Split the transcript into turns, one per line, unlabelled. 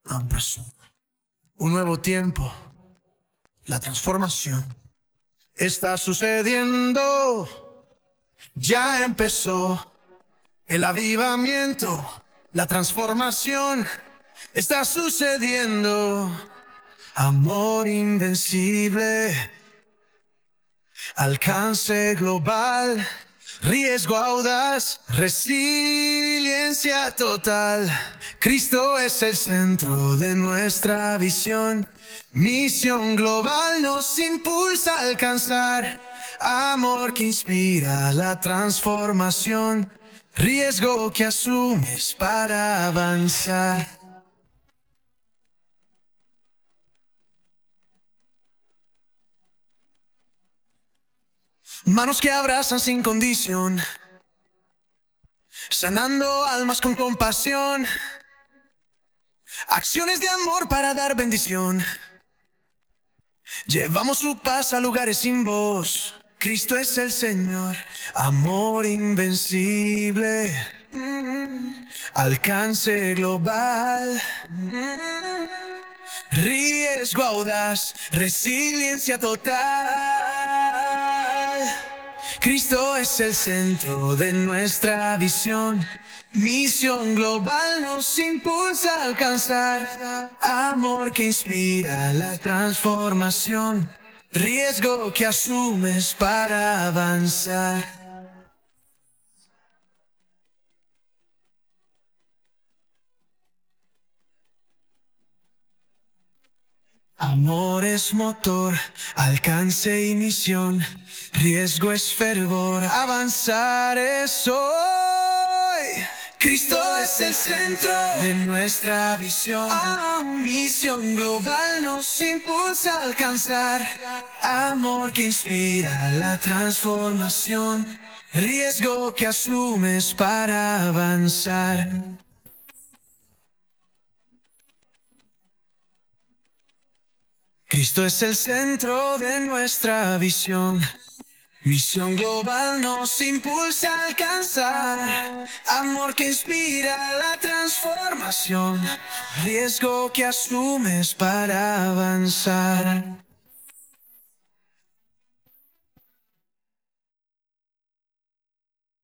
Empezó un nuevo tiempo, la transformación está sucediendo, ya empezó el avivamiento, la transformación está sucediendo, amor invencible, alcance global, riesgo audaz, resiliencia total. Cristo es el centro de nuestra visión. Misión global nos impulsa a alcanzar. Amor que inspira la transformación. Riesgo que asumes para avanzar. Manos que abrazan sin condición, sanando almas con compasión, acciones de amor para dar bendición. Llevamos su paz a lugares sin voz. Cristo es el Señor, amor invencible, alcance global, riesgo audaz, resiliencia total. Cristo es el centro de nuestra visión. Misión global nos impulsa a alcanzar. Amor que inspira la transformación. Riesgo que asumes para avanzar. Amor es motor, alcance y misión. Riesgo es fervor, avanzar es hoy. Cristo es el centro de nuestra visión. Misión global nos impulsa a alcanzar. Amor que inspira la transformación. Riesgo que asumes para avanzar. Cristo es el centro de nuestra visión. Misión global nos impulsa a alcanzar. Amor que inspira la transformación. Riesgo que asumes para avanzar.